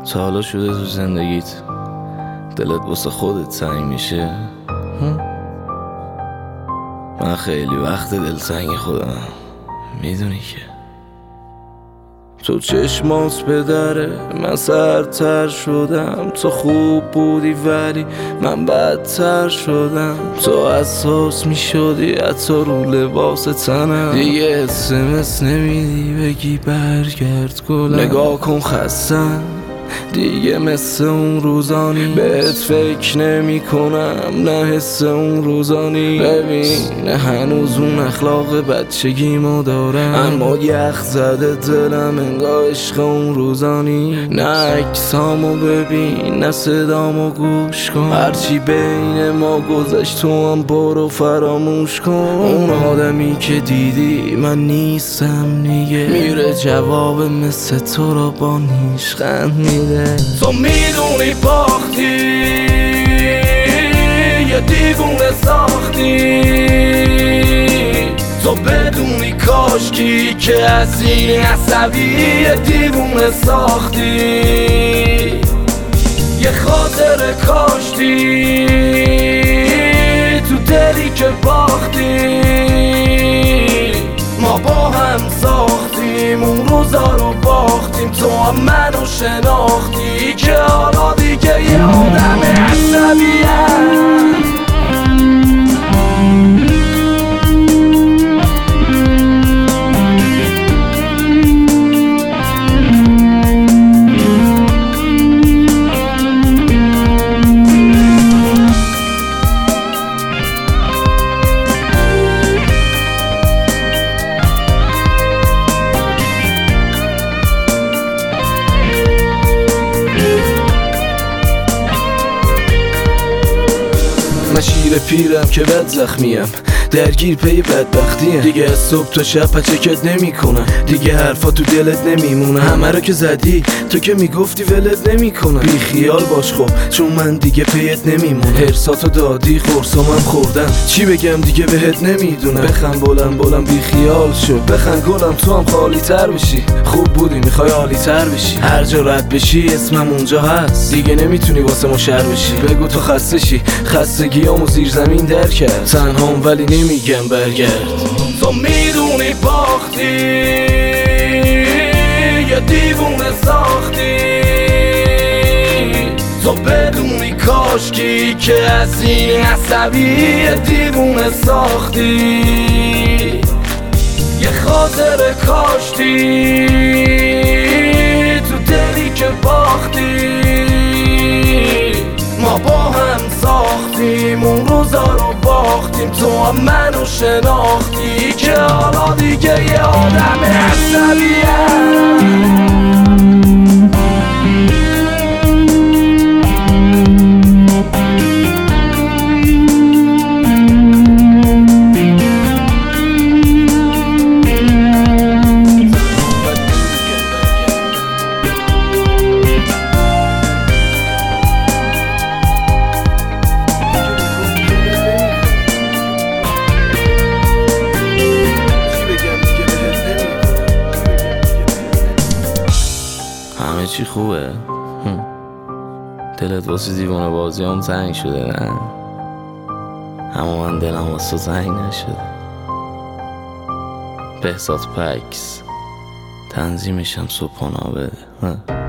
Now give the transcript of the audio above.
تا حالا شده تو زندگیت دلت واسه خودت تنگ میشه؟ من خیلی وقت دلتنگ خودم، میدونی که تو چشمات به دره من سرتر شدم. تو خوب بودی ولی من بدتر شدم. تو اساس میشدی حتی رو لباس تنم. دیگه SMS نمیدی بگی برگرد گلم. نگاه کن خستم دیگه مثل اون روزانی. بهت فکر نمی کنم نه حس اون روزانی. ببین هنوز اون اخلاق بچگیمو دارم، اما یخ زده دلم انگار عشق اون روزانی. نه عکسامو ببین نه صدامو گوش کن، هرچی بین ما گذشت تو هم برو فراموش کن. اون آدمی که دیدی من نیستم دیگه، میره جواب مثل تو رو با نیشخند میده. تو میدونی باختی یه دیوونه ساختی. تو بدونی کاشکی که از این عصبی یه دیوونه ساختی. یه خاطر کاشتی تو دلی که باختی. ما با هم ساختیم اون روزا رو باختیم. تو هم منو شناختی که حالا دیگه یه آدم عصبیم. من شیر پیرم که بد زخمیم، درگیر پی بدبختیم. دیگه از صبح تا شب پچکت نمی کنم، دیگه حرفا تو دلت نمیمونه. همه رو که زدی تو که میگفتی ولت نمی کنم. بی خیال باش خب چون من دیگه پیت نمیمونه. هرساتو دادی قرصامم خوردم، چی بگم دیگه بهت نمیدونم. بخند بلند بی خیال شو، بخند گلم تو هم خالی تر بشی. خوب بودی میخوای عالی تر بشی، هر جا رد بشی اسمم اونجا هست. دیگه نمیتونی واسه ما شر بشی. بگو تو خسته شی، خستگیامو زیر زمین در کرد. تنهام ولی نمیگم برگرد. تو میدونی باختی یه دیوونه ساختی. تو بدونی کاشکی که از این عصبی یه دیوونه ساختی. یه خاطر کاشتی تو دلی که باختی. ما با هم ساختیم اون روزا رو باختیم. تو هم منو شناختی که حالا دیگه یه آدم عصبیم. همه چی خوبه؟ دلت واسه دیوانه بازی هم تنگ شده نه؟ اما من دلم واسه تنگ نشده. بهزاد پکس تنظیمشم صبحانه بده.